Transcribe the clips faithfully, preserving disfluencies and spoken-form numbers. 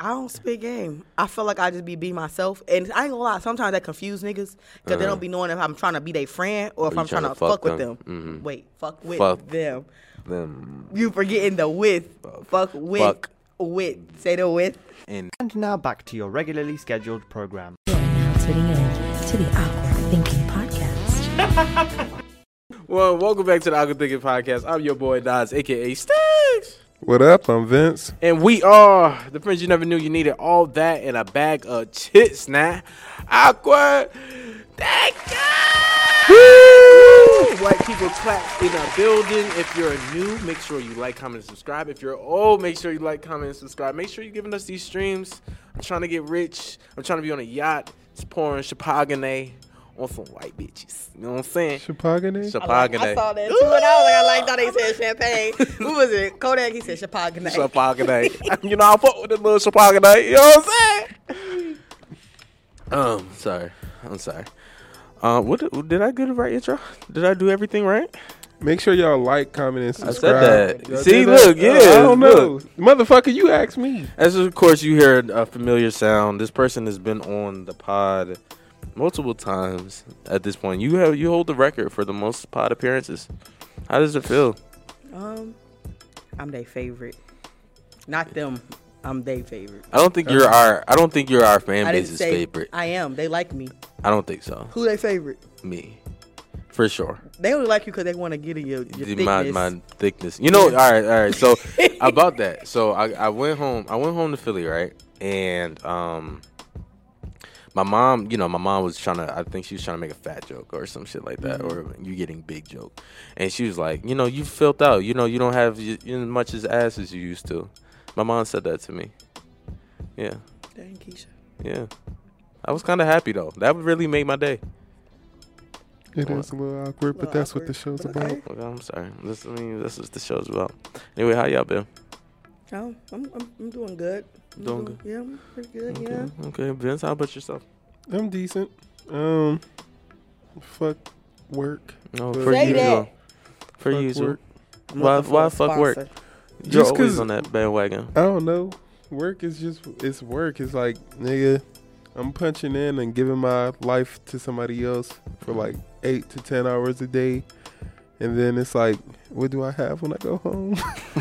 I don't spit game. I feel like I just be be myself, and I ain't gonna lie. Sometimes that confuse niggas because uh-huh. they don't be knowing if I'm trying to be their friend or if or I'm trying, trying to fuck, fuck with them. them. Mm-hmm. Wait, fuck with fuck them. Them. You forgetting the with. Fuck, fuck with. Fuck. With. Say the with. And now back to your regularly scheduled program. You are now tuning in to the Awkward Thinking Podcast. Well, welcome back to the Awkward Thinking Podcast. I'm your boy Dodds, a k a. Sticks. What up? I'm Vince. And we are the friends you never knew you needed. All that in a bag of chits now. Awkward Thinking. Woo! White people clap in a building. If you're new, make sure you like, comment, and subscribe. If you're old, make sure you like, comment, and subscribe. Make sure you're giving us these streams. I'm trying to get rich. I'm trying to be on a yacht. It's pouring Chapagane on some white bitches. You know what I'm saying? Chapagane? Chapagane. I, like, I saw that too, and I was like, I liked how they said champagne. Who was it? Kodak, he said Chapagane. Chapagane. You know, I fuck with the little Chapagane. You know what I'm saying? Um, sorry. I'm sorry. Um, what did, did I get the right intro? Did I do everything right? Make sure y'all like, comment, and subscribe. I said that. Y'all See, that? look, yeah. Uh, I don't know. Look. Motherfucker, you asked me. As of course, you heard a familiar sound. This person has been on the pod multiple times at this point. You have you hold the record for the most pod appearances. How does it feel? Um, I'm their favorite. Not them. I'm their favorite. I don't think you're our. I don't think you're our fan I base's favorite. I am. They like me. I don't think so. Who they favorite? Me, for sure. They only like you because they want to get in your, your thickness. My, my thickness. You know. All right. All right. So about that. So I, I went home. I went home to Philly, right? And um. My mom, you know, my mom was trying to, I think she was trying to make a fat joke or some shit like that, mm-hmm. or you getting big joke. And she was like, you know, you filled out, you know, you don't have as much as ass as you used to. My mom said that to me. Yeah. Dang, Keisha. Yeah. I was kind of happy, though. That would really make my day. It is a little awkward, but that's awkward, what the show's okay. about. Okay, I'm sorry. This, I mean, this is what the show's about. Anyway, how y'all been? Oh, I'm, I'm, I'm doing good. I'm doing, doing good? Yeah, I'm pretty good, okay. yeah. Okay, Vince, how about yourself? I'm decent. Um, fuck work. No, Say for that. usual. For fuck usual. Work. Why, why fuck work? You're Just always 'cause on that bandwagon. I don't know. Work is just, it's work. It's like, nigga, I'm punching in and giving my life to somebody else for like eight to ten hours a day. And then it's like, what do I have when I go home?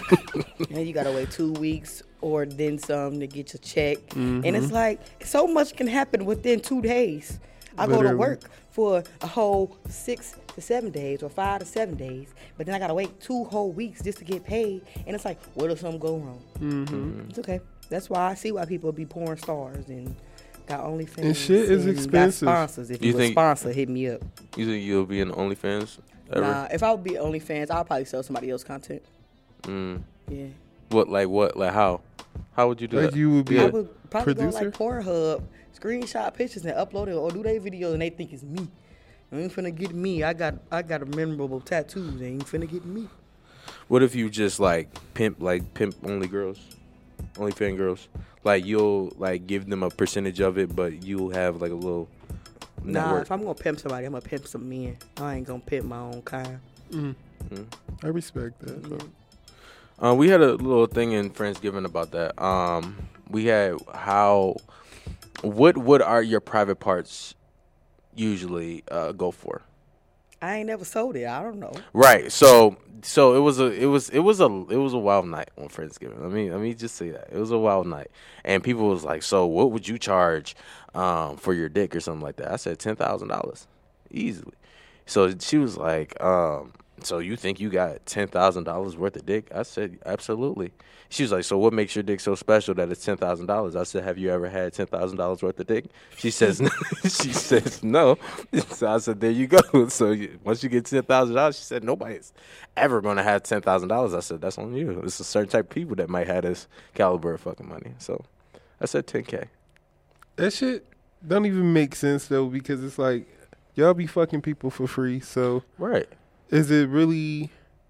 And you got to wait two weeks or then some to get your check. Mm-hmm. And it's like, so much can happen within two days. I Literally. go to work for a whole six to seven days or five to seven days. But then I got to wait two whole weeks just to get paid. And it's like, what if something go wrong? Mm-hmm. It's okay. That's why I see why people be porn stars and got OnlyFans. And shit is and expensive. Got sponsors. If you, You a think- sponsor, hit me up. You think you'll be in OnlyFans ever? Nah, if I would be OnlyFans, I'll probably sell somebody else's content. Mm. Yeah. What, like what? Like how? How would you do Like that? you would be I a would probably producer? go like Pornhub, screenshot pictures and upload it, or do they videos and they think it's me. They ain't finna get me. I got I got a memorable tattoos. They ain't finna get me. What if you just like pimp, like pimp only girls, only fan girls? Like you'll like give them a percentage of it, but you'll have like a little Nah, network. if I'm gonna pimp somebody, I'm gonna pimp some men. I ain't gonna pimp my own kind. Mm. Mm. I respect that. Yeah. Uh, we had a little thing in Friendsgiving about that. Um, we had how, what what are your private parts usually uh, go for? I ain't never sold it. I don't know. Right. So so it was a it was it was a it was a wild night on Friendsgiving. Let me let me just say that. It was a wild night. And people was like, "So what would you charge um, for your dick or something like that?" I said ten thousand dollars easily. So she was like, um, "So you think you got ten thousand dollars worth of dick?" I said, "Absolutely." She was like, "So what makes your dick so special that it's ten thousand dollars?" I said, "Have you ever had ten thousand dollars worth of dick?" She says, "She says no." So I said, "There you go." So you, once you get ten thousand dollars, she said, "Nobody's ever gonna have ten thousand dollars." I said, "That's on you. It's a certain type of people that might have this caliber of fucking money." So I said, ten k. That shit don't even make sense though, because it's like y'all be fucking people for free. So Right. is it really?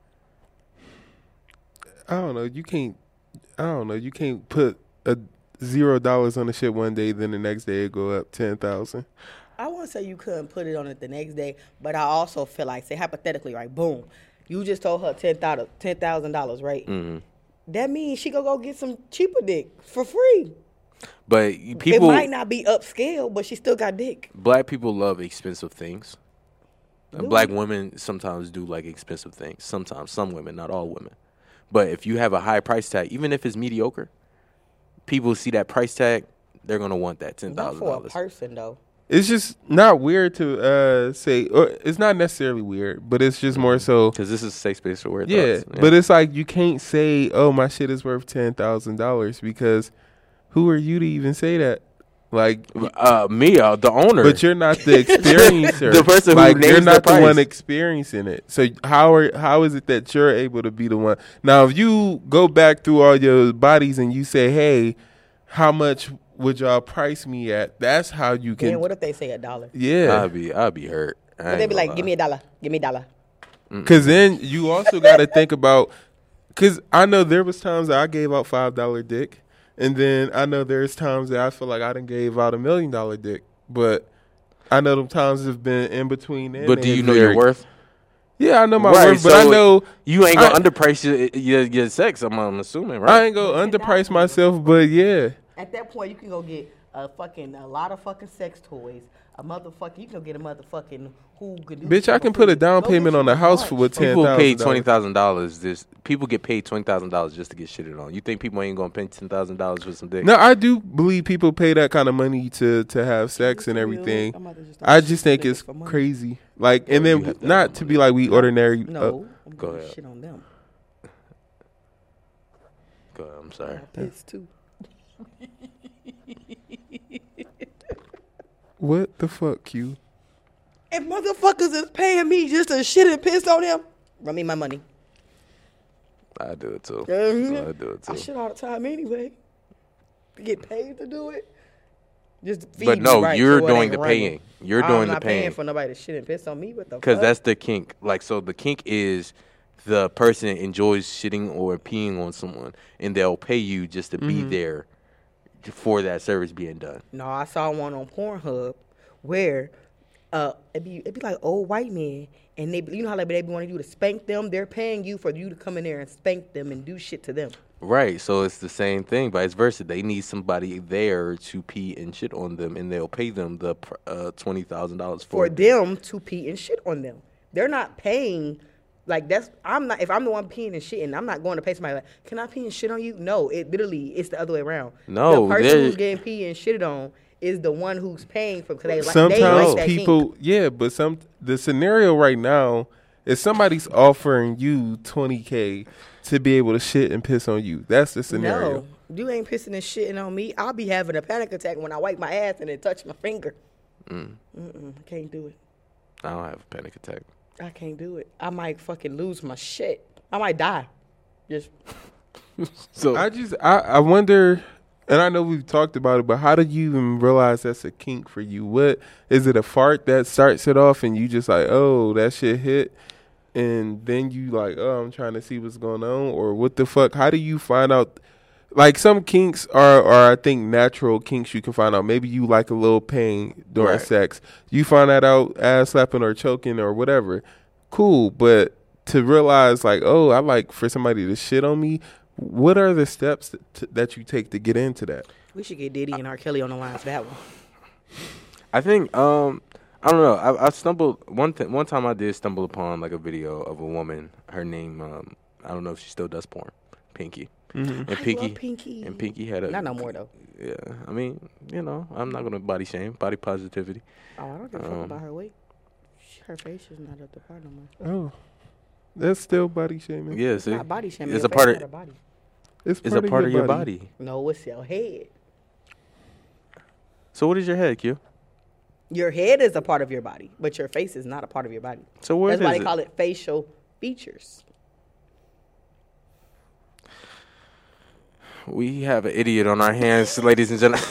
I don't know. You can't. I don't know. You can't put a zero dollars on the shit one day, then the next day it go up ten thousand. I won't say you couldn't put it on it the next day, but I also feel like, say hypothetically, right? Boom, you just told her ten thousand ten thousand dollars, right? Mm-hmm. That means she gonna go get some cheaper dick for free. But people, it might not be upscale, but she still got dick. Black people love expensive things. Ooh. Black women sometimes do like expensive things. Sometimes, some women, not all women. But if you have a high price tag, even if it's mediocre, people see that price tag, they're gonna want that ten thousand dollars. Not for a person though. It's just not weird to uh, say. Or it's not necessarily weird, but it's just more so because this is a safe space for weird yeah, thoughts. Yeah, but it's like you can't say, "Oh, my shit is worth ten thousand dollars," because who are you to even say that? Like uh, me, uh, the owner, but you're not the experiencer. The person like who names you're not the, the price. one experiencing it. So how are how is it that you're able to be the one? Now, if you go back through all your bodies and you say, "Hey, how much would y'all price me at?" That's how you can. Man, what if they say a dollar? Yeah, I'd be I'd be hurt. But they be like, "Give me a dollar, give me a dollar." Because then you also got to think about. Because I know there was times that I gave out five dollar dick. And then I know there's times that I feel like I done gave out a million dollar dick, but I know them times have been in between. But do you know your worth? Yeah, I know my right, worth, but so I know you ain't gonna I, underprice your, your your sex. I'm, I'm assuming, right? I ain't gonna underprice myself, but yeah. At that point, you can go get a fucking a lot of fucking sex toys. A motherfucking, you can go get a motherfucking who could do. Bitch, I can put a down payment on a house for what ten thousand dollars. People pay twenty thousand dollars. This people get paid twenty thousand dollars just to get shitted on. You think people ain't gonna pay ten thousand dollars for some dick? No, I do believe people pay that kind of money to to have sex and everything. I just think it's crazy. Like, and then not to be like we ordinary. No, I'm go gonna ahead. shit on them. Go ahead. I'm sorry. Piss too. What the fuck, Q? If motherfuckers is paying me just to shit and piss on them, run me my money. I do it too. Mm-hmm. I do it too. I shit all the time anyway. To get paid to do it. Just feed but no, me right you're so doing ain't the running. paying. You're I'm doing the not paying. paying for nobody to shit and piss on me. What the fuck? Because that's the kink. Like, so the kink is the person enjoys shitting or peeing on someone, and they'll pay you just to be Mhm. there for that service being done. No, I saw one on Pornhub where uh, it be it be like old white men, and they be- you know how like they be wanting you to spank them. They're paying you for you to come in there and spank them and do shit to them. Right, so it's the same thing, vice versa. They need somebody there to pee and shit on them, and they'll pay them the uh, twenty thousand dollars for, For them to pee and shit on them. They're not paying. Like, that's, I'm not, if I'm the one peeing and shitting, I'm not going to pay somebody like, can I pee and shit on you? No, it literally, it's the other way around. No, the person they're- who's getting pee and shitted on is the one who's paying for, because they, like, Sometimes they like that people, kink. yeah, but some the scenario right now is somebody's offering you twenty K to be able to shit and piss on you. That's the scenario. No, you ain't pissing and shitting on me. I'll be having a panic attack when I wipe my ass and it touch my finger. Mm. Mm-mm, I can't do it. I don't have a panic attack. I can't do it. I might fucking lose my shit. I might die. Just So I just I, I wonder, and I know we've talked about it, but how did you even realize that's a kink for you? What is it, a fart that starts it off and you just like, oh, that shit hit, and then you like, oh, I'm trying to see what's going on, or what the fuck? How do you find out? Like, some kinks are, are I think natural kinks you can find out. Maybe you like a little pain during Right. sex. You find that out ass slapping or choking or whatever. Cool, but to realize like, oh, I like for somebody to shit on me. What are the steps that, t- that you take to get into that? we should get Diddy and R. Kelly on the line for that one. I think um I don't know. I, I stumbled one th- one time. I did stumble upon like a video of a woman. Her name um I don't know if she still does porn. Pinky. Mm-hmm. And I Pinky, love Pinky. and Pinky had a Not no more though. Yeah, I mean, you know, I'm not gonna body shame, body positivity. Oh, I don't give a fuck Um, about her weight. She- Her face is not up to par no more. Oh, that's still body shaming. Yeah, It's see, not body shaming. it's Your a part face of not her body. It's, it's a part of your body. No, it's your head. So what is your head, Q? Your head is a part of your body, but your face is not a part of your body. So what That's is why they it? call it facial features. We have an idiot on our hands, ladies and gentlemen.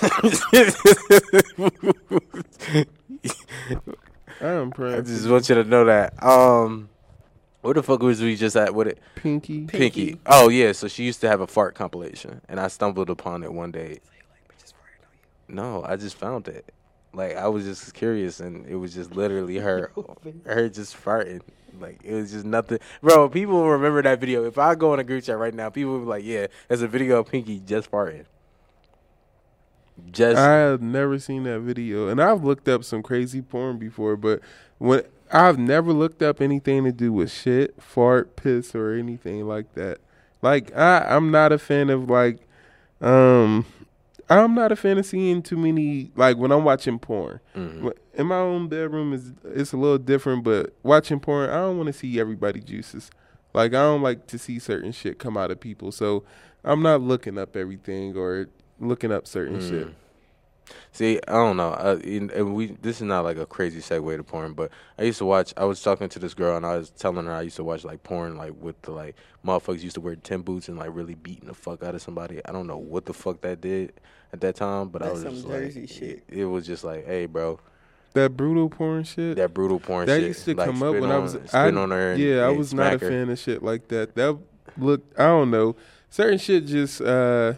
I'm praying. I just want you to know that. Um, where the fuck was we just at with it? Pinky. Pinky. Oh yeah, so she used to have a fart compilation, and I stumbled upon it one day. No, I just found it. Like, I was just curious, and it was just literally her, her just farting. Like, it was just nothing. Bro, people will remember that video. If I go in a group chat right now, people will be like, yeah, there's a video of Pinky just farting. Just I have never seen that video, and I've looked up some crazy porn before, but when I've never looked up anything to do with shit, fart, piss, or anything like that. Like I, I'm not a fan of like, um, I'm not a fan of seeing too many like when I'm watching porn. Mm-hmm. In my own bedroom is it's a little different, but watching porn, I don't want to see everybody juices. Like I don't like to see certain shit come out of people, so I'm not looking up everything or looking up certain mm. shit. See, I don't know. Uh, and we this is not like a crazy segue to porn, but I used to watch. I was talking to this girl, and I was telling her I used to watch like porn, like with the like motherfuckers used to wear Tim boots and like really beating the fuck out of somebody. I don't know what the fuck that did at that time, but That's I was some just Jersey like, shit. It, it was just like, hey, bro. That brutal porn shit. That brutal porn that shit. That used to like, come up when on, I was spit I, on her. And, yeah, and I was not a her. fan of shit like that. That looked. I don't know. Certain shit just. uh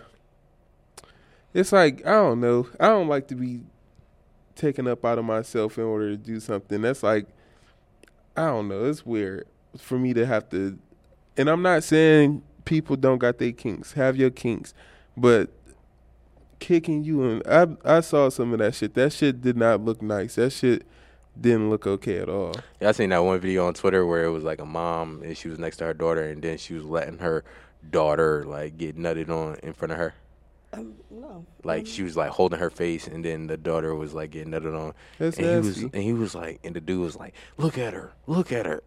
It's like I don't know. I don't like to be taken up out of myself in order to do something. That's like I don't know. It's weird for me to have to. And I'm not saying people don't got their kinks. Have your kinks, but kicking you and I I saw some of that shit. That shit did not look nice. That shit didn't look okay at all. Yeah, I seen that one video on Twitter where it was like a mom and she was next to her daughter, and then she was letting her daughter like get nutted on in front of her. Um, no. Like um, she was like holding her face, and then the daughter was like getting nutted on. That's and he nasty. was and he was like, and the dude was like, "Look at her, look at her."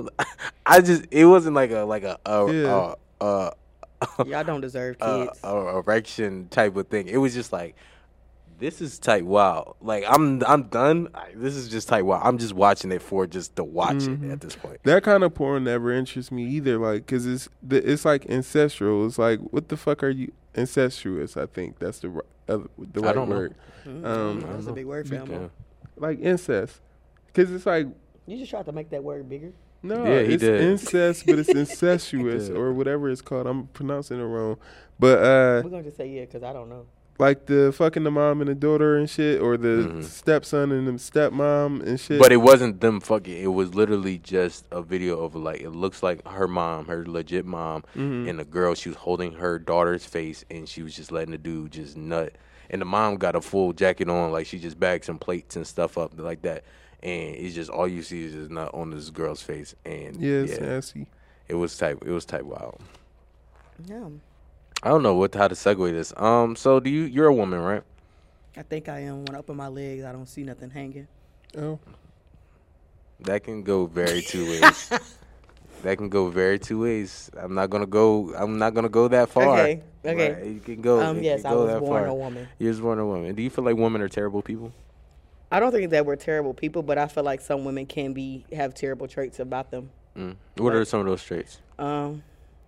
I just, it wasn't like a like a a, Yeah. a, a, Y'all don't deserve a, kids. a, a erection type of thing. It was just like, this is tight. Wow. Like I'm I'm done. I, this is just tight. Wow. I'm just watching it for just to watch mm-hmm. it at this point. That kind of porn never interests me either. Like, cause it's it's like ancestral. It's like, what the fuck are you incestuous? I think that's the uh, the right I don't word. Mm-hmm. Um, That's a big word, family. Yeah. Like incest, cause it's like You just tried to make that word bigger. no, Yeah, he it's did. incest, but it's incestuous or whatever it's called. I'm pronouncing it wrong, but uh, We're gonna just say yeah, cause I don't know. like the fucking the mom and the daughter and shit, or the Mhm. stepson and the stepmom and shit. But it wasn't them fucking. It was literally just a video of like, it looks like her mom, her legit mom, Mhm. and the girl. She was holding her daughter's face, and she was just letting the dude just nut. And the mom got a full jacket on, like she just bagged some plates and stuff up like that. And it's just all you see is just nut on this girl's face. And yeah, it's yeah, nasty. it was type. It was type wild. Yeah, I don't know what how to segue this. Um, so do you? You're a woman, right? I think I am. When I open my legs, I don't see nothing hanging. Oh, That can go very two ways. That can go very two ways. I'm not gonna go. I'm not gonna go that far. Okay, okay. Right, you can go. Um, you yes, can I go was that born far. a woman. You was born a woman. Do you feel like women are terrible people? I don't think that we're terrible people, but I feel like some women can be have terrible traits about them. Mm. What are some of those traits? Um,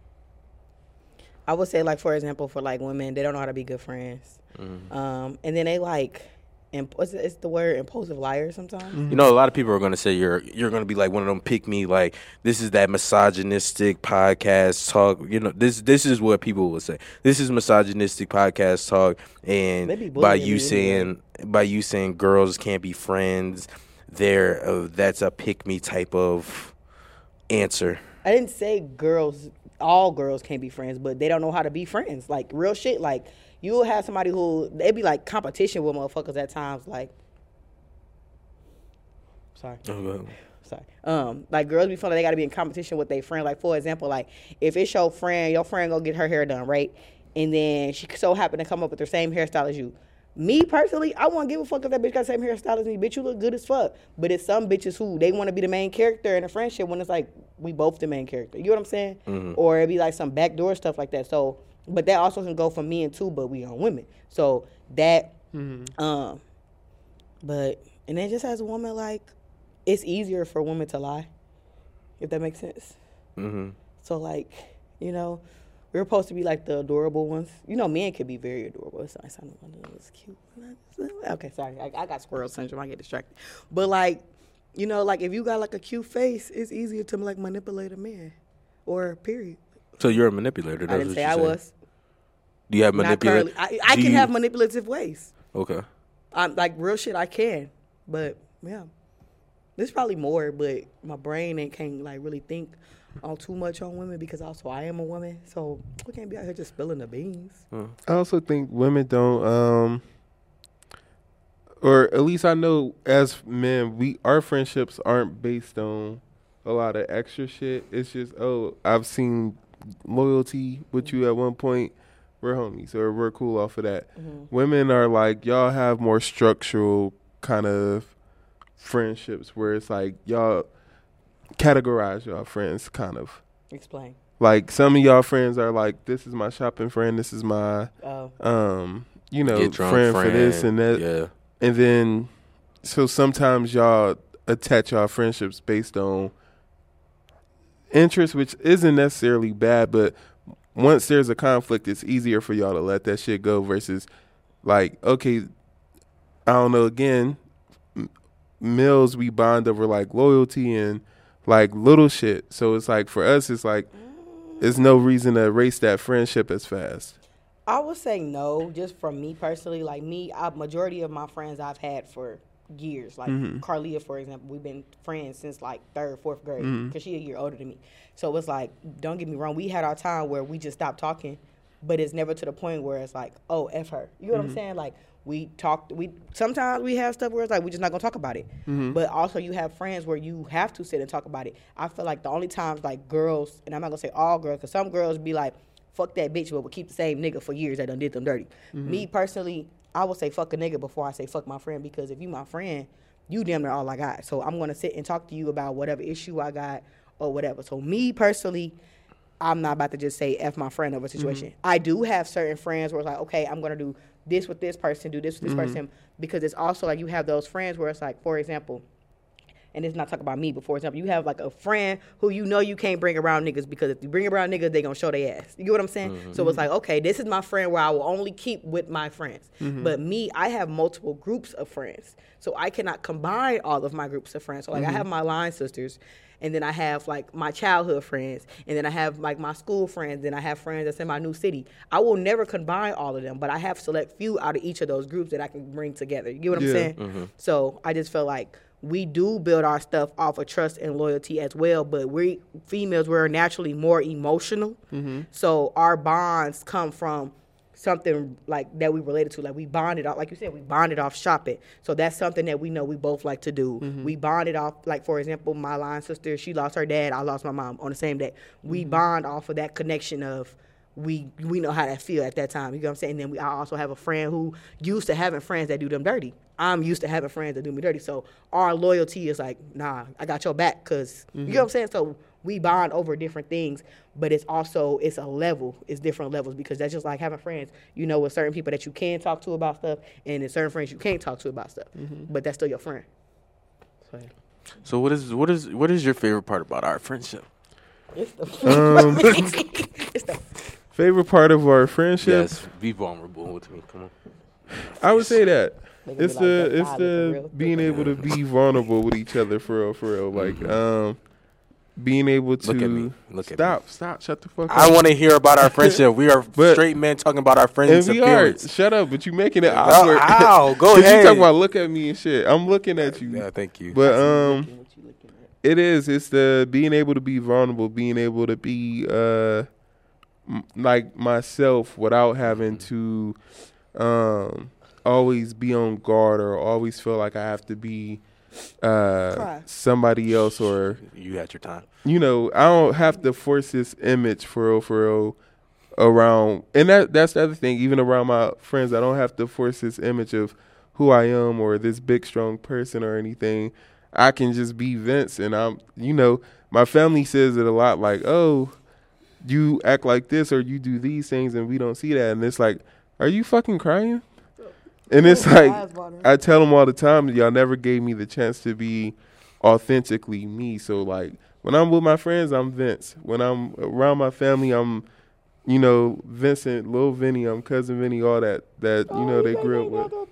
I would say, like for example, for like women, they don't know how to be good friends. Mm. Um, and then they like, imp- what's it, it's the word impulsive liars sometimes. You know, a lot of people are gonna say you're you're gonna be like one of them pick me, like this is that misogynistic podcast talk. You know, this this is what people will say. This is misogynistic podcast talk, and They be by bullying you me saying by you saying girls can't be friends, there uh, that's a pick me type of answer. I didn't say girls, all girls can't be friends, but they don't know how to be friends. Like real shit. Like you'll have somebody who they be like competition with motherfuckers at times. Like, sorry. Okay. Sorry. Um, like girls be feeling they gotta be in competition with their friend. Like for example, like if it's your friend, your friend go get her hair done, right? And then she so happen to come up with the same hairstyle as you. Me personally, I won't give a fuck if that bitch got the same hairstyle as me. Bitch, you look good as fuck. But it's some bitches who they want to be the main character in a friendship when it's like we both the main character. You know what I'm saying? Mm-hmm. Or it'd be like some backdoor stuff like that. So, but that also can go for men too. But we on women, so that, mm-hmm. um, but and then just as a woman, like it's easier for women to lie, if that makes sense. Mm-hmm. So like, you know. We're supposed to be like the adorable ones. You know, men can be very adorable. It's nice. I know it's cute. Okay, sorry. I, I got squirrel syndrome. I get distracted. But like, you know, like if you got like a cute face, it's easier to like manipulate a man. Or period. So you're a manipulator. That's I didn't what say you're I saying. was. Do you have manipulative? I, I can you... have manipulative ways. Okay. I'm like real shit. I can, but yeah, there's probably more. But my brain ain't can't like really think on too much on women because also I am a woman, so we can't be out here just spilling the beans. I also think women don't um or at least I know as men, we our friendships aren't based on a lot of extra shit. It's just, oh, I've seen loyalty with you at one point. We're homies, or we're cool off of that. Mm-hmm. Women are like, y'all have more structural kind of friendships where it's like y'all categorize y'all friends kind of. Explain. Like some of y'all friends are like, this is my shopping friend, this is my oh. um you know friend, friend for this and that. Yeah. And then so sometimes y'all attach y'all friendships based on interest, which isn't necessarily bad, but once there's a conflict, it's easier for y'all to let that shit go versus like, okay, I don't know, again, m- males, we bond over like loyalty and like little shit. So it's like for us, it's like, there's no reason to erase that friendship as fast. I would say no, just from me personally. Like me, I, majority of my friends I've had for years. Like mm-hmm. Carlia, for example, we've been friends since like third, fourth grade because mm-hmm. she's a year older than me. So it's like, don't get me wrong, we had our time where we just stopped talking, but it's never to the point where it's like, oh, F her. You know mm-hmm. what I'm saying? Like we talked, we sometimes we have stuff where it's like we're just not gonna talk about it. Mm-hmm. But also you have friends where you have to sit and talk about it. I feel like the only times like girls, and I'm not gonna say all girls, because some girls be like, fuck that bitch, but we'll keep the same nigga for years that done did them dirty. Mm-hmm. Me personally, I would say fuck a nigga before I say fuck my friend, because if you my friend, you damn near all I got. So I'm going to sit and talk to you about whatever issue I got or whatever. So me personally, I'm not about to just say F my friend over a situation. Mm-hmm. I do have certain friends where it's like, okay, I'm going to do this with this person, do this with this mm-hmm. person, because it's also like you have those friends where it's like, for example, and it's not talking about me, but for example, you have like a friend who you know you can't bring around niggas, because if you bring around niggas, they gonna show their ass. You get what I'm saying? Mm-hmm. So it's like, okay, this is my friend where I will only keep with my friends. Mm-hmm. But me, I have multiple groups of friends. So I cannot combine all of my groups of friends. So like mm-hmm. I have my line sisters, and then I have like my childhood friends, and then I have like my school friends, and I have friends that's in my new city. I will never combine all of them, but I have select few out of each of those groups that I can bring together. You get what yeah. I'm saying? Mm-hmm. So I just feel like we do build our stuff off of trust and loyalty as well, but we females, we're naturally more emotional. Mm-hmm. So our bonds come from something like that we related to. Like we bonded off, like you said, we bonded off shopping. So that's something that we know we both like to do. Mm-hmm. We bonded off, like for example, my line sister, she lost her dad, I lost my mom on the same day. We mm-hmm. bond off of that connection of we we know how that feel at that time. You know what I'm saying? And then we, I also have a friend who used to having friends that do them dirty. I'm used to having friends that do me dirty. So our loyalty is like, nah, I got your back, because mm-hmm. you know what I'm saying? So we bond over different things, but it's also, it's a level, it's different levels, because that's just like having friends. You know, with certain people that you can talk to about stuff, and there's certain friends you can't talk to about stuff, mm-hmm. but that's still your friend. So, so what is what is what is your favorite part about our friendship? It's the, um, it's the favorite part of our friendship. Yes, be vulnerable with me. Come on. I would say that. It's like the that it's the being able to be vulnerable with each other for real, for real. Like mm-hmm. um, being able to look at me. Look stop, at me. stop, shut the fuck up. I want to hear about our friendship. We are but, straight men talking about our friends' and we appearance. Are. Shut up, but you making it awkward. Ow, go ahead. You talking about look at me and shit. I'm looking at you. Yeah, thank you. But um, it is. It's the being able to be vulnerable, being able to be uh, m- like myself without having to um. always be on guard or always feel like I have to be uh, somebody else, or you had your time. You know, I don't have to force this image for real, for real around. And that that's the other thing, even around my friends, I don't have to force this image of who I am or this big, strong person or anything. I can just be Vince, and I'm, you know, my family says it a lot, like, oh, you act like this or you do these things and we don't see that. And it's like, are you fucking crying? And it's like, I tell them all the time, y'all never gave me the chance to be authentically me. So, like, when I'm with my friends, I'm Vince. When I'm around my family, I'm, you know, Vincent, Lil Vinny, I'm Cousin Vinny, all that, that you know, they grew up with.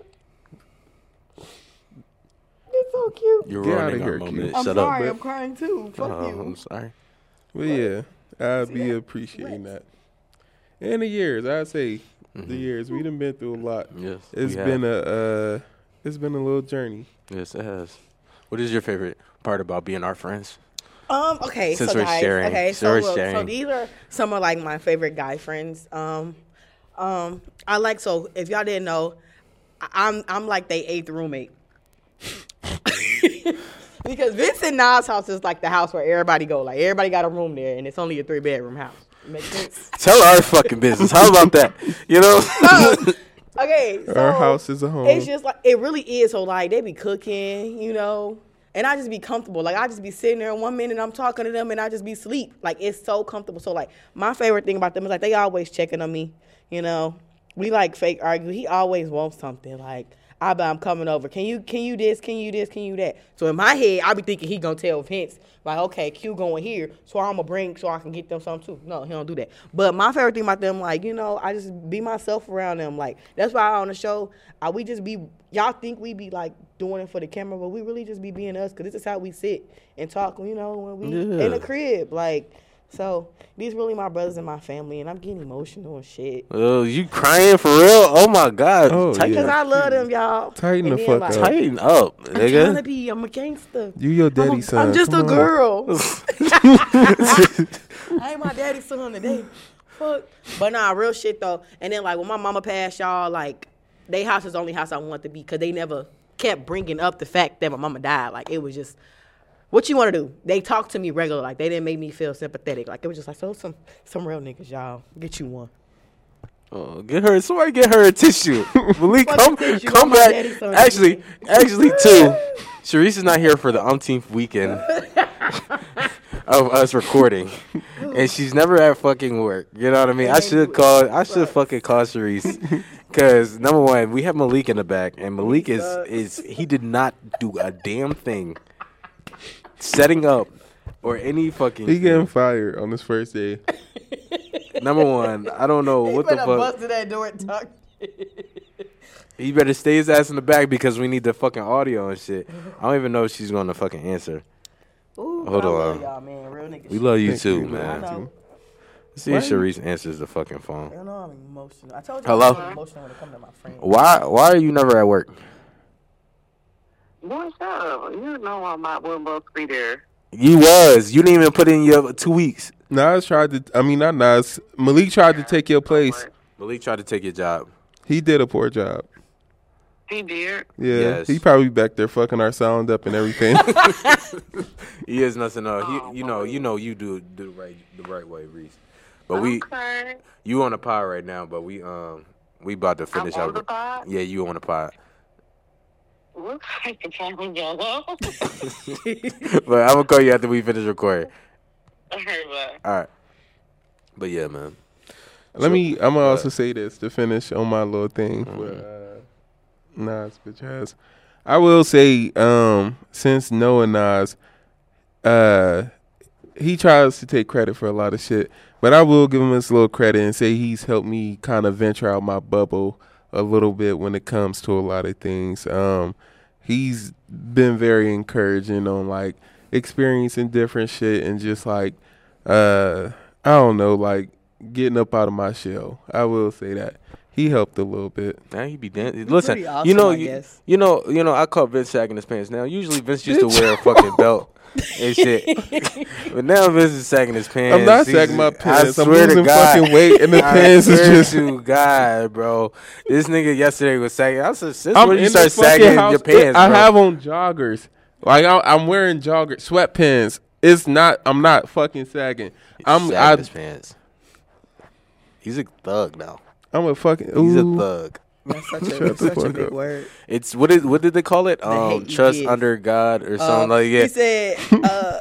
It's so cute. You're Get ruining out our of here, moment. cute. I'm Shut sorry, up. I'm crying too. Fuck uh, you. I'm sorry. Well, yeah, I'd See be that? appreciating What? that. And the years, I'd say Mm-hmm. the years, we done been through a lot. Yes, It's we been have. a, uh, it's been a little journey. Yes, it has. What is your favorite part about being our friends? Um. Okay. Since so we're guys, sharing. Okay. So So, we're look, sharing. so these are some of like my favorite guy friends. Um. Um. I like so if y'all didn't know, I'm I'm like they eighth roommate. Because Vince and Nas' house is like the house where everybody go. Like everybody got a room there, and it's only a three bedroom house. Make sense? Tell our fucking business. How about that? You know. So, okay, so our house is a home. It's just like it really is. So like they be cooking, you know, and I just be comfortable. Like I just be sitting there. One minute I'm talking to them, and I just be asleep. Like it's so comfortable. So like my favorite thing about them is like they always checking on me. You know, we like fake argue. He always wants something like. I'm coming over. Can you can you this? Can you this? Can you that? So in my head, I be thinking he gonna tell Vince like, okay, Q going here, so I'm gonna bring so I can get them something too. No, he don't do that. But my favorite thing about them, like you know, I just be myself around them. Like that's why on the show, I, we just be y'all think we be like doing it for the camera, but we really just be being us because this is how we sit and talk. You know, when we yeah. in the crib, like. So these really my brothers and my family, and I'm getting emotional and shit. Oh, you crying for real? Oh my god! Oh, because yeah. I love them, y'all. Tighten and the fuck like, up. Tighten up, I'm nigga. trying to be. I'm a gangster. You your daddy's I'm a, son. I'm just Come a on. girl. I ain't my daddy's son today. Fuck. But nah, real shit though. And then like when my mama passed, y'all, like they house is the only house I want to be because they never kept bringing up the fact that my mama died. Like it was just. What you want to do? They talked to me regular, like they didn't make me feel sympathetic. Like it was just like, so some some real niggas, y'all. Get you one. Oh, get her. Somebody get her a tissue. Malik, come tissue come on my back. daddy's son. Actually, actually, too. Sharice is not here for the umpteenth weekend of us recording, and she's never at fucking work. You know what I mean? I should call. I should fucking call Sharice. Because number one, we have Malik in the back, and Malik is is he did not do a damn thing. Setting up or any fucking He getting fired on his first day. Number one, I don't know he what the fuck. fuck. Busted that door and talk. He better stay his ass in the back because we need the fucking audio and shit. I don't even know if she's gonna fucking answer. Ooh, Hold I on. love y'all, man. Real niggas. We love you Thank too, you, man. know. Let's see if Sharice answers the fucking phone. I know I'm emotional. I told you Hello? I'm emotional when it comes to my friends. Why? Why are you never at work? What's up? You know I might well both be there. You was. You didn't even put in your two weeks. Nas tried to. I mean, not Nas. Malik tried to take your place. Malik tried to take your job. He did a poor job. He did. Yeah, Yes. he probably back there fucking our sound up and everything. He is nothing. Uh, he, you know, you know, you do do the right the right way, Reese. But we, Okay. you on the pod right now. But we um we about to finish I'm on up. the pod? Yeah, you on the pod. What type of time we go on? But I'm gonna call you after we finish recording. Okay, bye. All right. But yeah, man. Let me. I'm gonna uh, also say this to finish on my little thing. Mhm. With, uh, Nas bitch ass. I will say, um, since Noah Nas, uh, he tries to take credit for a lot of shit, but I will give him this little credit and say he's helped me kind of venture out my bubble a little bit when it comes to a lot of things. Um, he's been very encouraging on like experiencing different shit and just like, uh, I don't know, like getting up out of my shell. I will say that. He helped a little bit. Now he be dancing. Listen, pretty awesome, you know, I you, guess. you know, you know. I caught Vince sagging his pants. Now, usually Vince used to wear a fucking belt and shit, but now Vince is sagging his pants. I'm not He's sagging my just- pants. I I'm swear to losing God, fucking weight, and the I pants is swear just. to God, bro. This nigga yesterday was sagging. I said, since I'm when you in start the fucking sagging house. your pants, I bro? have on joggers. Like I, I'm wearing joggers, sweatpants. It's not. I'm not fucking sagging. I'm. Sagging I, his pants. He's a thug now. I'm a fucking. He's ooh. a thug. That's such a, Shut that's the such a fuck big up. word. It's what is what did they call it? Um, hate you trust give. under God or Uh, something like He that. said, uh,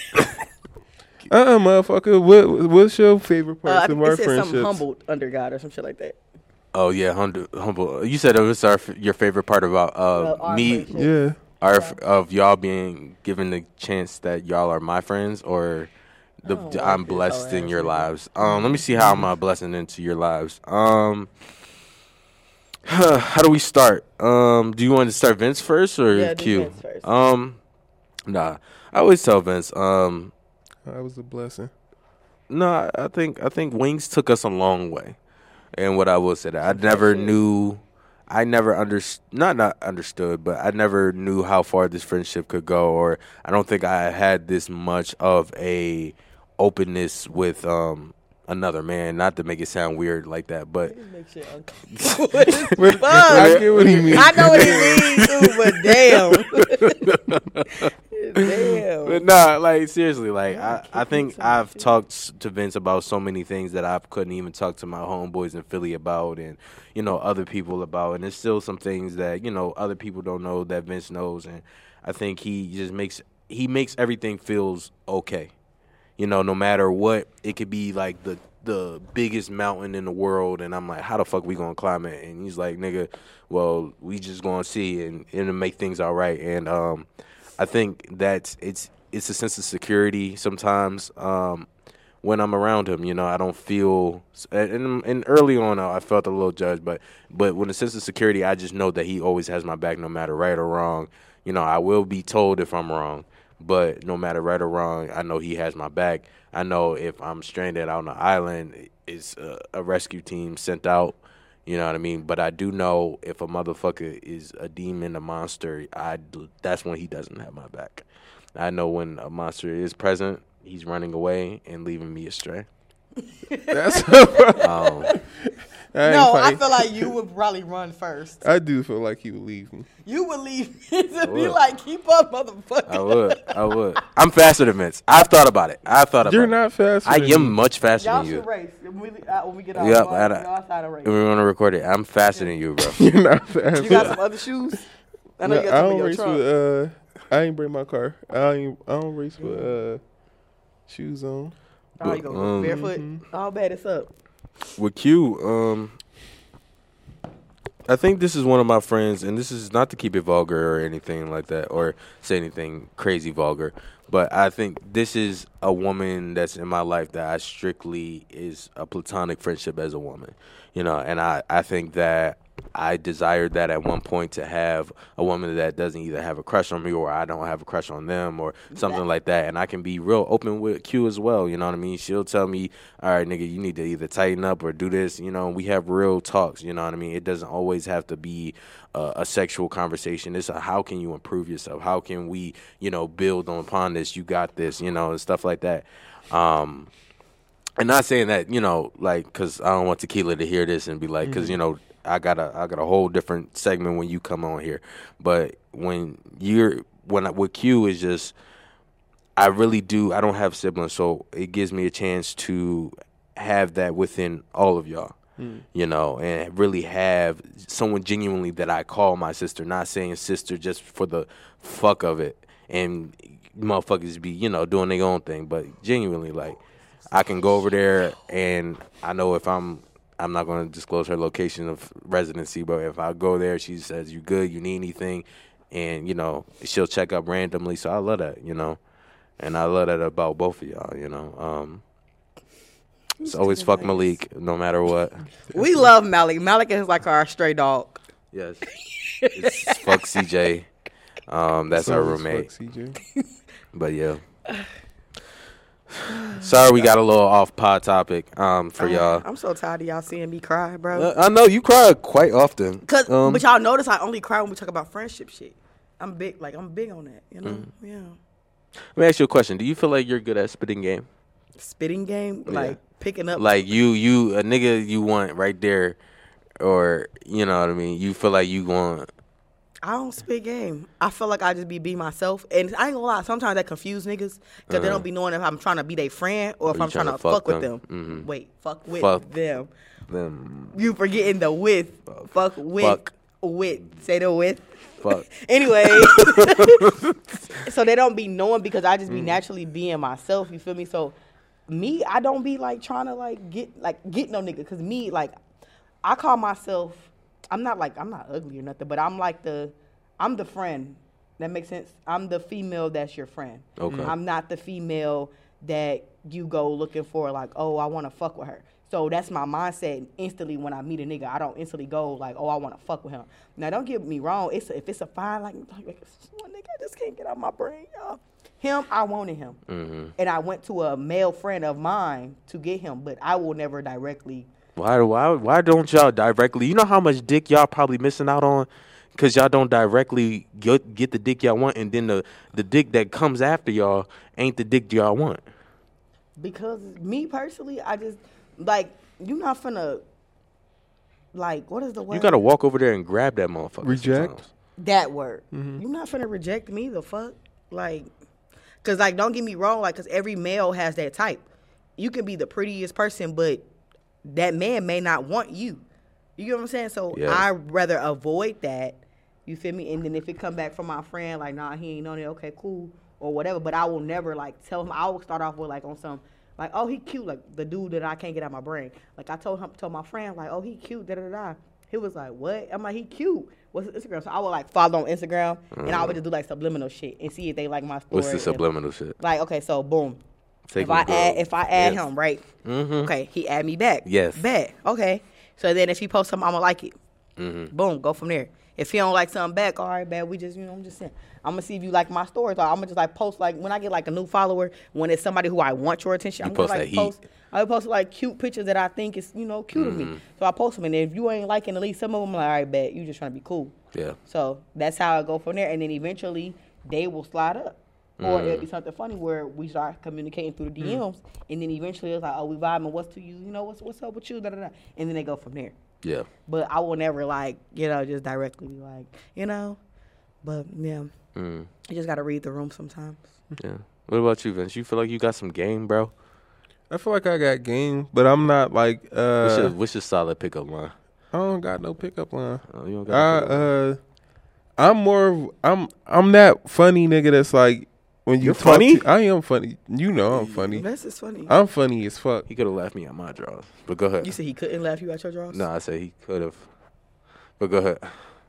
Uh-uh, motherfucker. What, what's your favorite uh, I parts think of our it said something friendships? humbled under God or some shit like that. Oh yeah, humble. humble. You said it was our f- your favorite part about uh, Well, our me. friendship. Yeah. Our f- of y'all being given the chance that y'all are my friends, or the, I don't I'm like this blessed whole in ass your nigga. lives. Um, let me see how I'm a blessing into your lives. Um, how do we start? Um, do you want to start Vince first or Yeah, do Q? Vince first. Um, nah. I always tell Vince. Um, That was a blessing. no, I, I think I think Wings took us a long way, and what I will say that I never knew. I never understood, not not understood, but I never knew how far this friendship could go, or I don't think I had this much of a openness with um another man. Not to make it sound weird like that, but makes shit uncomfortable. I get what he means. I know what he means too, but damn. Damn. But nah, like seriously, like I, I think I've talked to Vince about so many things that I couldn't even talk to my homeboys in Philly about, and you know other people about, and there's still some things that you know other people don't know that Vince knows, and I think he just makes he makes everything feels okay, you know, no matter what. It could be like the the biggest mountain in the world, and I'm like, how the fuck we gonna climb it? And he's like, nigga, well, we just gonna see, and it'll make things all right, and um. I think that it's it's a sense of security sometimes um, when I'm around him. You know, I don't feel and, and early on I felt a little judged, but but with a sense of security, I just know that he always has my back, no matter right or wrong. You know, I will be told if I'm wrong, but no matter right or wrong, I know he has my back. I know if I'm stranded out on the island, it's a, a rescue team sent out. You know what I mean? But I do know if a motherfucker is a demon, a monster, I do, that's when he doesn't have my back. I know when a monster is present, he's running away and leaving me astray. That's um, I no, I feel like you would probably run first. I do feel like he would leave me. You would leave me to be like, keep up, motherfucker. I would. I would. I'm faster than Vince. I've thought about it. I've thought about You're it. You're not faster I than am me. much faster Y'all than you. should race. When we, uh, when we get out, yep, y'all, I, y'all outside of race. we want to record it. I'm faster than you, bro. You're not faster. You got some other shoes? I know No, you I got some in don't your race trunk. with. Uh, I ain't bring my car. I ain't. I don't race with uh, shoes on. Oh, you go Um, barefoot? Mm-hmm. How bad it's up? With Q, um, I think this is one of my friends, and this is not to keep it vulgar or anything like that, or say anything crazy vulgar, but I think this is a woman that's in my life that I strictly is a platonic friendship as a woman, you know, and I, I think that I desired that at one point, to have a woman that doesn't either have a crush on me or I don't have a crush on them or something like that. And I can be real open with Q as well. You know what I mean? She'll tell me, all right, nigga, you need to either tighten up or do this. You know, we have real talks. You know what I mean? It doesn't always have to be uh, a sexual conversation. It's a, how can you improve yourself? How can we, you know, build on upon this? You got this, you know, and stuff like that. Um, and not saying that, you know, like, because I don't want Tequila to hear this and be like, because, mm-hmm. you know, I got a I got a whole different segment when you come on here, but when you're when I, with Q is just I really do I don't have siblings, so it gives me a chance to have that within all of y'all, mm. you know, and really have someone genuinely that I call my sister, not saying sister just for the fuck of it, and motherfuckers be you know doing their own thing, but genuinely like I can go over there and I know if I'm. I'm not going to disclose her location of residency, but if I go there, she says, you good, you need anything, and, you know, she'll check up randomly, so I love that, you know, and I love that about both of y'all, you know. Um, it's always fuck Malik, no matter what. We love Malik. Malik is like our stray dog. Yes. It's fuck C J. Um, that's So our it's roommate. fuck C J. But, yeah. Sorry, we got a little off pod topic um, for uh, y'all. I'm so tired of y'all seeing me cry, bro. Uh, I know you cry quite often. Cause, um, but y'all notice I only cry when we talk about friendship shit. I'm big, like I'm big on that, you know. Mm. Yeah. Let me ask you a question. Do you feel like you're good at spitting game? Spitting game, like yeah. picking up, like you, you a nigga you want right there, or you know what I mean. You feel like you want. I don't spit game. I feel like I just be be myself, and I ain't gonna lie. Sometimes that confuse niggas because uh-huh. they don't be knowing if I'm trying to be their friend or if or I'm trying, trying to fuck, fuck with them. them. Mm-hmm. Wait, fuck with fuck them. Them. You forgetting the with. Uh, fuck with. Fuck. With. Say the with. Fuck. Anyway, so they don't be knowing because I just be mm. naturally being myself. You feel me? So me, I don't be like trying to like get like get no nigga because me like I call myself. I'm not like I'm not ugly or nothing, but I'm like the I'm the friend. That makes sense. I'm the female that's your friend. Okay. I'm not the female that you go looking for like, oh, I want to fuck with her. So that's my mindset. Instantly when I meet a nigga, I don't instantly go like, oh, I want to fuck with him. Now don't get me wrong. It's a, if it's a fine like, like one nigga, I just can't get out my brain, y'all. Him, I wanted him, mm-hmm. and I went to a male friend of mine to get him, but I will never directly. Why, why, why don't y'all directly? You know how much dick y'all probably missing out on because y'all don't directly get, get the dick y'all want, and then the, the dick that comes after y'all ain't the dick y'all want. Because me personally, I just like you're not finna like what is the word? You gotta walk over there and grab that motherfucker. Reject sometimes. that word. Mm-hmm. You're not finna reject me. The fuck, like, cause like don't get me wrong, like, cause every male has that type. You can be the prettiest person, but that man may not want you. You get what I'm saying? So Yeah. I'd rather avoid that. You feel me? And then if it come back from my friend, like, nah, he ain't on it. Okay, cool. Or whatever, but I will never like tell him. I will start off with like on some like, oh, he cute, like the dude that I can't get out of my brain. Like I told him, told my friend, like, oh, he cute, da da da. He was like, what? I'm like, he cute. What's his Instagram? So I would like follow on Instagram, mm. and I would just do like subliminal shit and see if they like my story. What's the subliminal and, shit? Like, okay, so boom. Take if I girl. add, if I add yes. him, right? Mm-hmm. Okay, he add me back. Yes. Bet. Okay. So then if he posts something, I'ma like it. Mm-hmm. Boom, go from there. If he don't like something back, all right, bad. We just, you know, I'm just saying. I'm gonna see if you like my stories. Or I'm gonna just like post like when I get like a new follower, when it's somebody who I want your attention. You I'm post gonna that like heat. post. I post like cute pictures that I think is you know cute Mm-hmm. of me. So I post them, and if you ain't liking at least some of them, I'm like, all right, bet you just trying to be cool. Yeah. So that's how I go from there, and then eventually they will slide up. Or Mm. it'll be something funny where we start communicating through the D Ms, mm. and then eventually it's like, oh, we vibing. What's to you? You know, what's what's up with you? Da, da, da. And then they go from there. Yeah. But I will never like, you know, just directly be like, you know. But yeah, Mm. you just gotta read the room sometimes. Yeah. What about you, Vince? You feel like you got some game, bro? I feel like I got game, but I'm not like. Uh, what's, your, what's your solid pickup line? I don't got no pickup line. Oh, you don't got I, no pickup line. uh, I'm more. Of, I'm. I'm that funny nigga that's like when you You're talk funny? To, I am funny. You know I'm funny. That's just funny. I'm funny as fuck. He could have laughed me out my drawers. But go ahead. You said he couldn't laugh you out your drawers? No, I said he could have. But go ahead.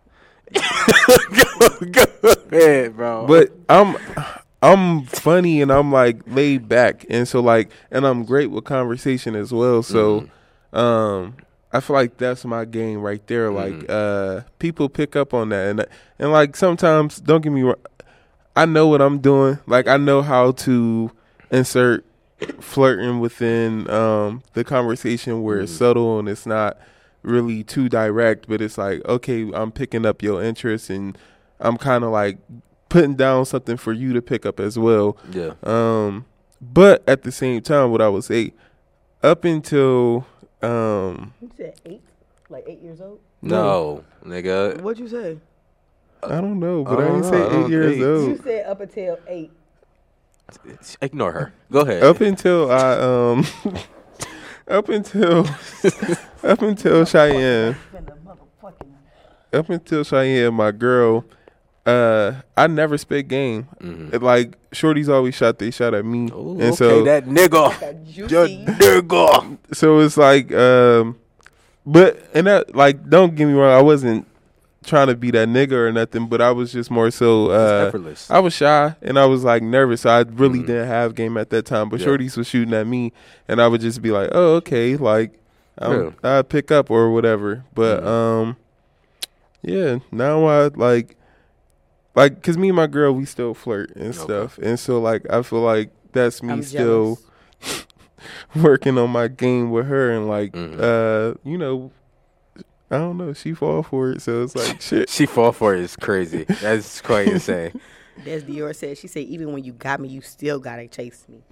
go, go ahead, bro. But I'm. I'm funny and I'm like laid back, and so like, and I'm great with conversation as well. So, mm-hmm. um, I feel like that's my game right there. Like, mm-hmm. uh, people pick up on that, and and like sometimes, don't get me wrong, I know what I'm doing. Like, I know how to insert flirting within um the conversation where mm-hmm. it's subtle and it's not really too direct, but it's like, okay, I'm picking up your interest, and I'm kind of like putting down something for you to pick up as well. Yeah. Um, but at the same time, what I would say, up until um, you said eight, like eight years old. No, no. nigga. What'd you say? I don't know, but I, I didn't know, say I eight years eight. old. You said up until eight. Ignore her. Go ahead. Up until I um, up until up until Cheyenne, up until Cheyenne, my girl. Uh, I never spit game. Mm-hmm. It, like shorties always shot, they shot at me, Ooh, and okay, so that nigga, that nigga. So it's like, um, but and that like, don't get me wrong, I wasn't trying to be that nigga or nothing, but I was just more so. Uh, effortless. I was shy and I was like nervous, so I really mm-hmm. didn't have game at that time. But yeah. shorties was shooting at me, and I would just be like, oh, okay, like yeah. I'd pick up or whatever. But mm-hmm. um, yeah, now I like. Like, cause me and my girl, we still flirt and okay. stuff, and so like I feel like that's me I'm still working on my game with her, and like, mm-hmm. uh, you know, I don't know, she fall for it, so it's like shit. She fall for it is crazy. That's quite insane. As Dior said, she said, even when you got me, you still gotta chase me.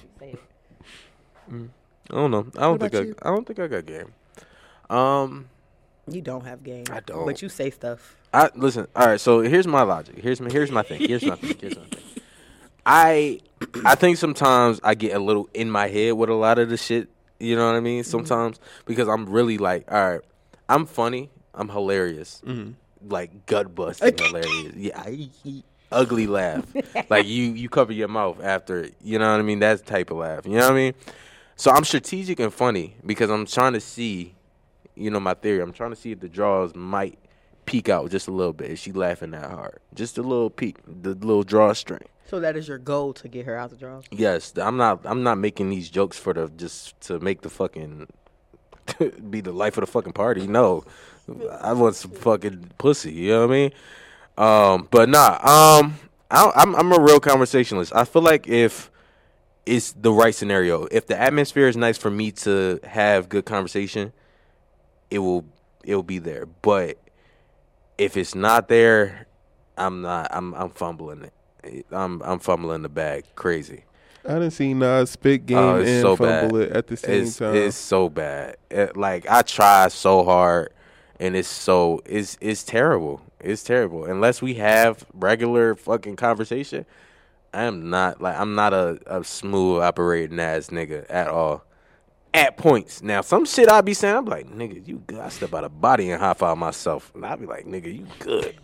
mm. I don't know. I don't think I. You? I don't think I got game. Um. You don't have game. I don't. But you say stuff. I listen. All right. So here's my logic. Here's my. Here's my thing. Here's my thing. Here's my thing. I, I think sometimes I get a little in my head with a lot of the shit. You know what I mean? Sometimes mm-hmm. because I'm really like, all right, I'm funny. I'm hilarious. Mm-hmm. Like gut busting hilarious. Yeah. I, I, ugly laugh. Like you, you cover your mouth after. You know what I mean? That type of laugh. You know what I mean? So I'm strategic and funny because I'm trying to see. You know, my theory, I'm trying to see if the draws might peek out just a little bit. Is she laughing that hard? Just a little peek, the little drawstring. So that is your goal to get her out the draws? Yes. I'm not I'm not making these jokes for the just to make the fucking be the life of the fucking party. No. I want some fucking pussy, you know what I mean? Um, but nah, um I I'm I'm a real conversationalist. I feel like if it's the right scenario, if the atmosphere is nice for me to have good conversation, it will it'll be there. But if it's not there, I'm not I'm I'm fumbling it. I'm I'm fumbling the bag crazy. I didn't see Nas spit game Oh, and it's so fumble bad. it at the same It's time. it's so bad. It- like I try so hard, and it's so it's it's terrible. It's terrible. Unless we have regular fucking conversation, I am not like I'm not a, a smooth operating ass nigga at all. At points. Now some shit I be saying, I'm like, nigga, you good. I step out of body and high five myself. And I be like, nigga, you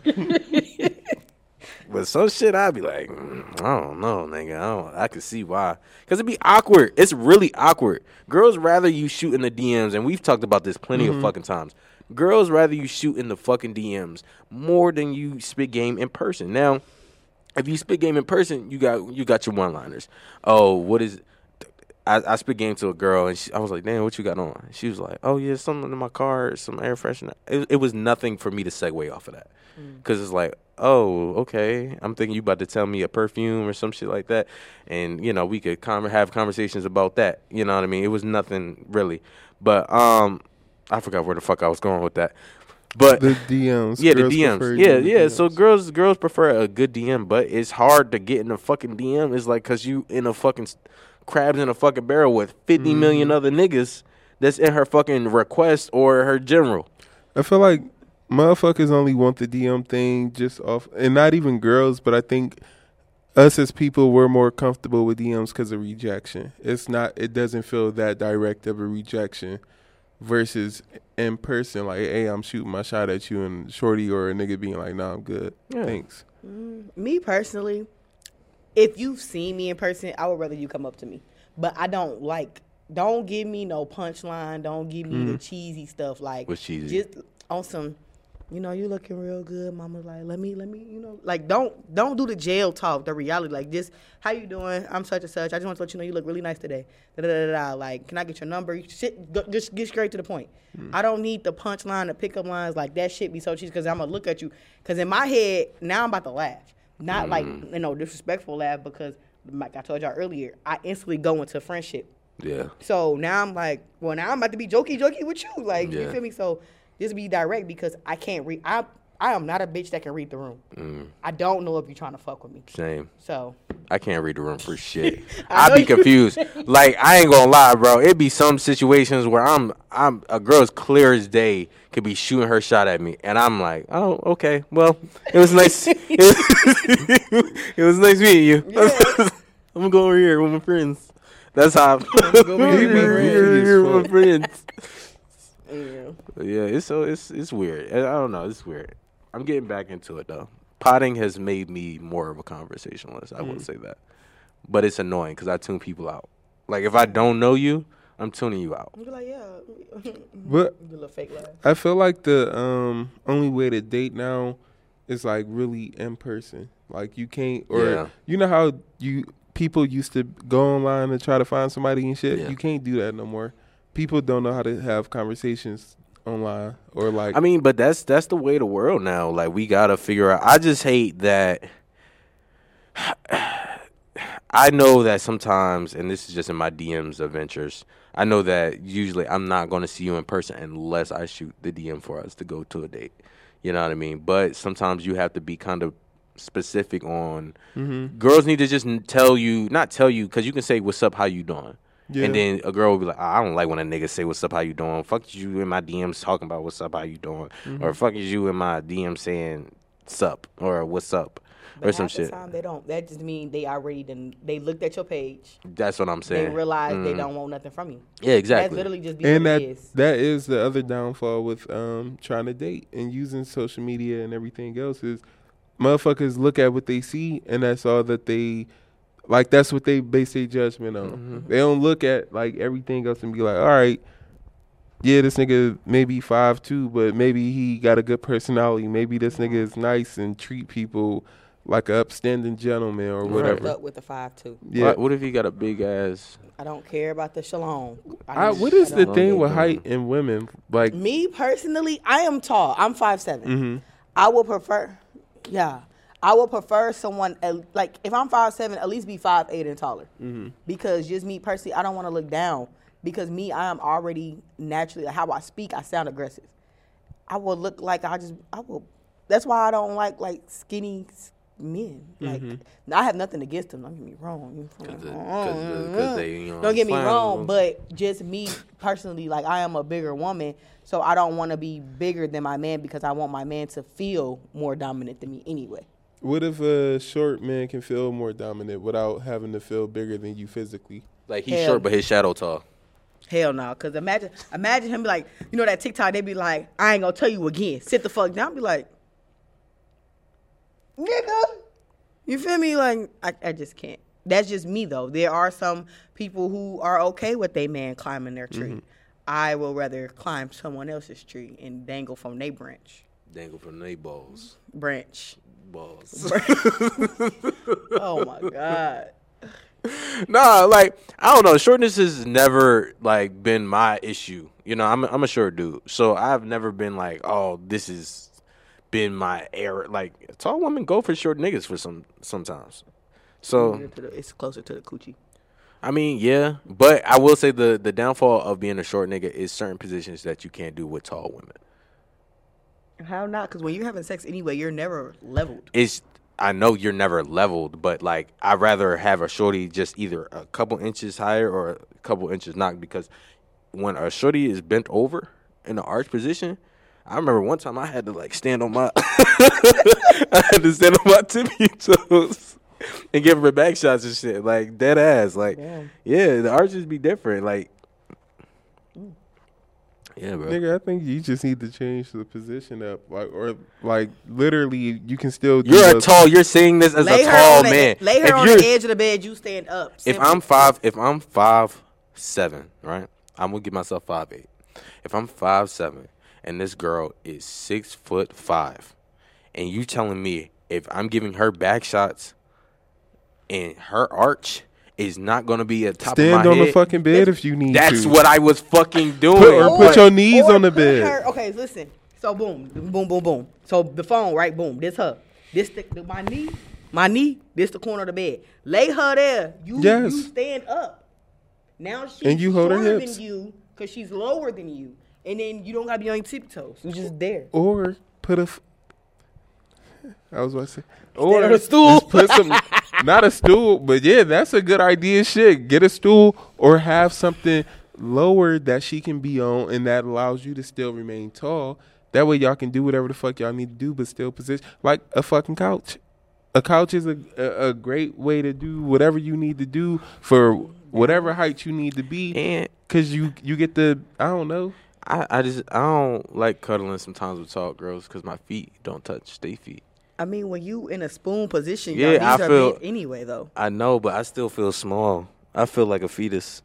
good. But some shit I be like, mm, I don't know, nigga. I don't. I can see why. Cause it be awkward. It's really awkward. Girls rather you shoot in the D Ms, and we've talked about this plenty mm-hmm. of fucking times. Girls rather you shoot in the fucking D Ms more than you spit game in person. Now, if you spit game in person, you got you got your one liners. Oh, what is? I, I spit game to a girl, and she, I was like, damn, what you got on? She was like, oh yeah, something in my car, some air freshener. It, it was nothing for me to segue off of that, because mm. it's like, oh, okay. I'm thinking you about to tell me a perfume or some shit like that. And, you know, we could com- have conversations about that. You know what I mean? It was nothing really. But um, I forgot where the fuck I was going with that. But the D Ms. Yeah, the D Ms. Yeah, yeah. D Ms. So girls girls prefer a good D M, but it's hard to get in a fucking D M. It's like because you in a fucking crabs in a fucking barrel with fifty mm. million other niggas that's in her fucking request or her general. I feel like motherfuckers only want the D M thing just off, and not even girls, but I think us as people, we're more comfortable with D Ms because of rejection. It's not, it doesn't feel that direct of a rejection versus in person, like, hey, I'm shooting my shot at you, and shorty or a nigga being like, nah, I'm good. Yeah. Thanks. Mm, me personally, if you've seen me in person, I would rather you come up to me. But I don't like, don't give me no punchline. Don't give me mm. the cheesy stuff. Like, what's cheesy? Just on some, you know, you looking real good. Mama's like, let me, let me, you know, like, don't, don't do the jail talk, the reality. Like, just, how you doing? I'm such and such. I just want to let you know you look really nice today. Da, da, da, da, da. Like, can I get your number? Shit, go, just get straight to the point. Mm. I don't need the punchline, the pickup lines. Like, that shit be so cheesy because I'm going to look at you. Because in my head, now I'm about to laugh. Not mm. like, you know, disrespectful laugh because, like I told y'all earlier, I instantly go into friendship. Yeah. So now I'm like, well, now I'm about to be jokey, jokey with you. Like, yeah. You feel me? So just be direct because I can't read. I I am not a bitch that can read the room. Mm. I don't know if you're trying to fuck with me. Same. So I can't read the room for shit. I be confused. Like, I ain't gonna lie, bro. It be some situations where I'm I'm a girl's clear as day could be shooting her shot at me, and I'm like, oh, okay, well, it was nice. it, was, it was nice meeting you. Yeah. I'm gonna go over here with my friends. That's how I'm gonna go over here with my friends. Yeah. Yeah, it's so it's it's weird. I don't know, it's weird. I'm getting back into it though. Potting has made me more of a conversationalist. I mm. will say that, but it's annoying because I tune people out. Like if I don't know you, I'm tuning you out. You're like, yeah, but fake laugh. I feel like the um, only way to date now is like really in person. Like you can't, or yeah. you know how you people used to go online and try to find somebody and shit. Yeah. You can't do that no more. People don't know how to have conversations online or like. I mean, but that's that's the way of the world now. Like we gotta figure out. I just hate that. I know that sometimes, and this is just in my D Ms adventures, I know that usually I'm not going to see you in person unless I shoot the D M for us to go to a date. You know what I mean? But sometimes you have to be kind of specific on. Mm-hmm. Girls need to just tell you, not tell you, because you can say, what's up, how you doing? Yeah. And then a girl will be like, oh, I don't like when a nigga say, what's up, how you doing? Fuck you in my D Ms talking about what's up, how you doing? Mm-hmm. Or fuck is you in my D M saying, sup, or what's up? But or some half shit. The time they don't. That just means they already done. They looked at your page. That's what I'm saying. They realize mm. they don't want nothing from you. Yeah, exactly. That's literally just be and what that it is. that is the other downfall with um, trying to date and using social media and everything else is motherfuckers look at what they see and that's all that they like. That's what they base their judgment on. Mm-hmm. They don't look at like everything else and be like, all right. Yeah, this nigga maybe five two, but maybe he got a good personality. Maybe this nigga is nice and treat people like an upstanding gentleman or whatever. Up with the five two. Yeah. What, what if he got a big ass? I don't care about the shalom. I I, what is the thing with height in women? Like me personally, I am tall. I'm five seven. Mm-hmm. I would prefer, yeah, I would prefer someone like if I'm five seven, at least be five eight and taller. Mm-hmm. Because just me personally, I don't want to look down. Because me, I am already naturally, how I speak, I sound aggressive. I will look like I just, I will, that's why I don't like, like, skinny, men. Like, Mm-hmm. I have nothing against them. Don't get me wrong. Because they, you know, Don't get me slang. wrong, but just me personally, like I am a bigger woman, so I don't want to be bigger than my man because I want my man to feel more dominant than me anyway. What if a short man can feel more dominant without having to feel bigger than you physically? Like he's Hell. short, but his shadow tall. Hell no, cause imagine, imagine him be like, you know that TikTok, they be like, I ain't gonna tell you again. Sit the fuck down. Be like, nigga, you feel me? Like I, I just can't. That's just me though. There are some people who are okay with a man climbing their tree. Mm-hmm. I will rather climb someone else's tree and dangle from their branch. Dangle from their balls. Branch. Balls. Oh my God. Nah, like I don't know. Shortness has never like been my issue. You know, I'm I'm a short dude, so I've never been like, oh, this has been my error. Like tall women go for short niggas for some sometimes. So it's closer to the coochie. I mean, yeah, but I will say the the downfall of being a short nigga is certain positions that you can't do with tall women. How not? Because when you're having sex anyway, you're never leveled. It's I know you're never leveled, but like I'd rather have a shorty just either a couple inches higher or a couple inches knocked, because when a shorty is bent over in the arch position, I remember one time I had to like stand on my I had to stand on my tippy toes and give her back shots and shit, like dead ass, like Damn. yeah, the arches be different, like. Yeah, bro. Nigga, I think you just need to change the position up, like, or like literally, you can still. Do you're a tall. You're saying this as lay a tall man. The, lay her if on the edge of the bed. You stand up. Simple. If I'm five, if I'm five seven, right, I'm gonna give myself five eight. If I'm five seven and this girl is six foot five, and you telling me if I'm giving her back shots, and her arch is not going to be at top Stand of my on head. the fucking bed if you need That's to. That's what I was fucking doing. Put, or, or put your knees on the bed. Her, okay, listen. So boom, boom, boom, boom. So the phone, right? Boom. This her. This the, my knee. My knee. This the corner of the bed. Lay her there. You, yes. you stand up. Now she's and you hold her shorter hips. than you because she's lower than you, and then you don't gotta be on your tiptoes. You're just there. Or put a. F- I was about to say. Or a stool. Just put some. Not a stool, but yeah, that's a good idea. Shit, get a stool or have something lower that she can be on, and that allows you to still remain tall. That way, y'all can do whatever the fuck y'all need to do, but still position like a fucking couch. A couch is a, a a great way to do whatever you need to do for whatever height you need to be, and because you you get the I don't know. I I just I don't like cuddling sometimes with tall girls because my feet don't touch their feet. I mean, when you in a spoon position, yeah, y'all, these I are feel big anyway, though. I know, but I still feel small. I feel like a fetus.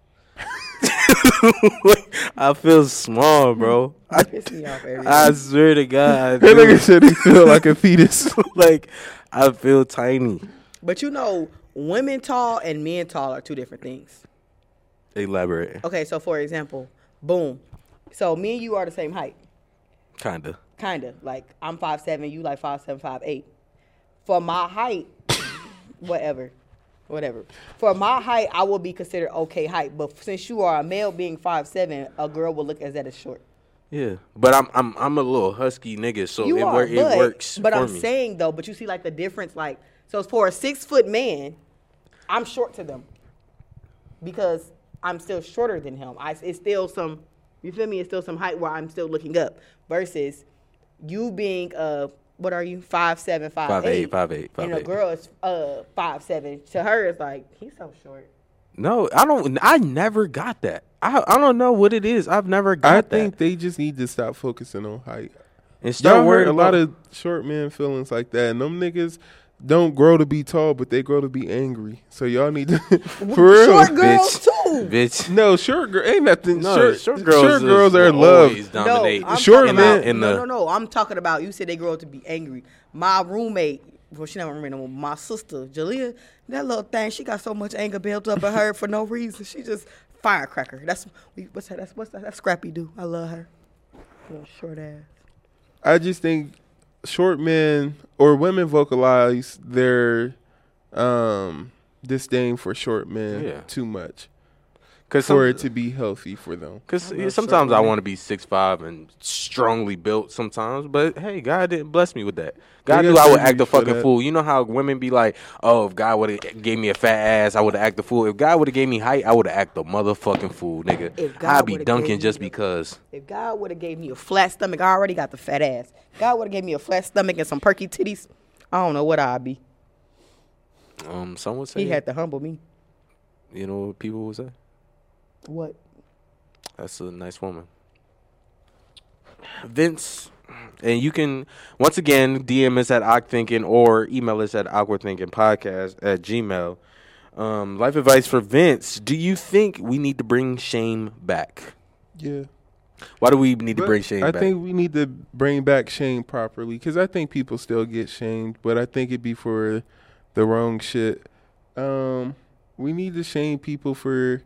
I feel small, bro. I, piss me off every I day. swear to God. That nigga said he feel like a fetus. Like I feel tiny. But you know, women tall and men tall are two different things. Elaborate. Okay, so for example, boom. So me and you are the same height. Kinda. Kinda. Like I'm five seven, you like five seven, five eight. For my height, whatever. Whatever. For my height, I will be considered okay height. But since you are a male being five seven, a girl will look as that as short. Yeah. But I'm I'm I'm a little husky nigga, so you it, are, wor- it but, works. But for I'm me. saying though, but you see like the difference, like so for a six foot man, I'm short to them. Because I'm still shorter than him. I it's still some you feel me, it's still some height where I'm still looking up. Versus you being uh what are you? Five seven, five, Five eight, eight, five eight, five and a eight. girl is uh five seven. To her, it's like he's so short. No, I don't. I never got that. I I don't know what it is. I've never got I that. think they just need to stop focusing on height. And start Y'all worrying heard a lot about- of short men feelings like that, and them niggas don't grow to be tall, but they grow to be angry. So y'all need to for real. Short girls bitch. too. Bitch. No, short girl ain't nothing. No, short, short girls, short girls are always loved. dominate. No, I'm Short talking men- about, in no, the- no, no. I'm talking about. You said they grow up to be angry. My roommate, well, she not my roommate no more. My sister, Jalea, that little thing, she got so much anger built up in her for no reason. She just firecracker. That's we. What's that? That's what's that? That's Scrappy Doo. I love her. Little short ass. I just think short men or women vocalize their um, disdain for short men Yeah. too much. Cause for it to be healthy for them. Because sometimes sure, I want to be six five and strongly built sometimes, but hey, God didn't bless me with that. God knew I would act a fucking fool. You know how women be like, oh, if God would have gave me a fat ass, I would have acted a fool. If God would have gave me height, I would have acted a motherfucking fool, nigga. I'd be dunking just because. If God would have gave me a flat stomach, I already got the fat ass. God would have gave me a flat stomach and some perky titties, I don't know what I'd be. Um, some would say he had to humble me. You know what people would say? What? That's a nice woman. Vince, and you can, once again, D M us at awkwardthinking or email us at awkwardthinkingpodcast at gmail. Um, life advice for Vince. Do you think we need to bring shame back? Yeah. Why do we need but to bring shame I back? I think we need to bring back shame properly because I think people still get shamed, but I think it'd be for the wrong shit. Um, we need to shame people for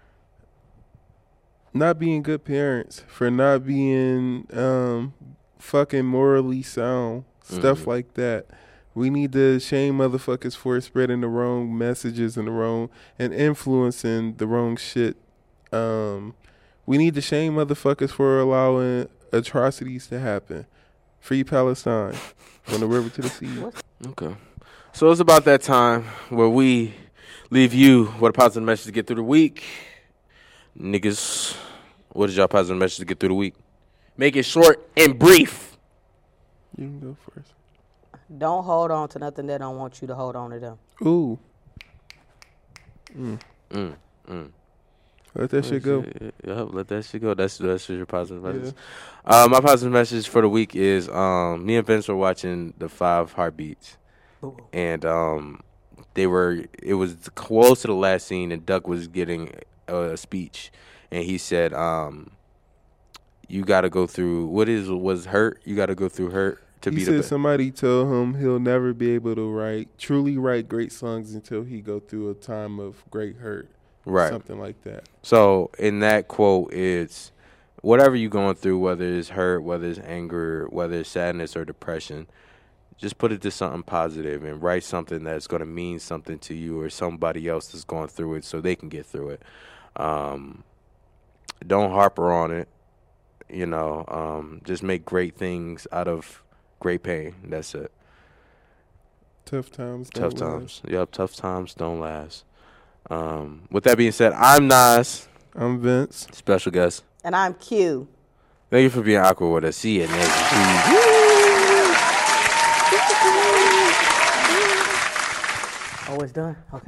not being good parents, for not being um, fucking morally sound, stuff mm-hmm. like that. We need to shame motherfuckers for spreading the wrong messages and the wrong and influencing the wrong shit. Um, we need to shame motherfuckers for allowing atrocities to happen. Free Palestine, from the river to the sea. Okay, so it's about that time where we leave you with a positive message to get through the week. Niggas, what is y'all positive message to get through the week? Make it short and brief. You can go first. Don't hold on to nothing that don't want you to hold on to them. Ooh. Mm. Mm. Mm. Let that shit go. Yeah, let that shit go. That's that's your positive message. Yeah. Uh, my positive message for the week is um, me and Vince were watching the Five Heartbeats, Ooh. and um, they were. It was close to the last scene, and Duck was getting a speech, and he said, um, "You got to go through what is was hurt. You got to go through hurt to he be the best." He said somebody told him he'll never be able to write, truly write great songs until he go through a time of great hurt. Right. Something like that. So in that quote, it's whatever you're going through, whether it's hurt, whether it's anger, whether it's sadness or depression, just put it to something positive and write something that's going to mean something to you or somebody else that's going through it so they can get through it. Um, don't harper on it. You know, um, just make great things out of great pain. That's it. Tough times don't Tough last. times. Yep, tough times don't last. Um, with that being said, I'm Nas. I'm Vince. Special guest. And I'm Q. Thank you for being awkward with us. See you next week. Oh, it's done? Okay.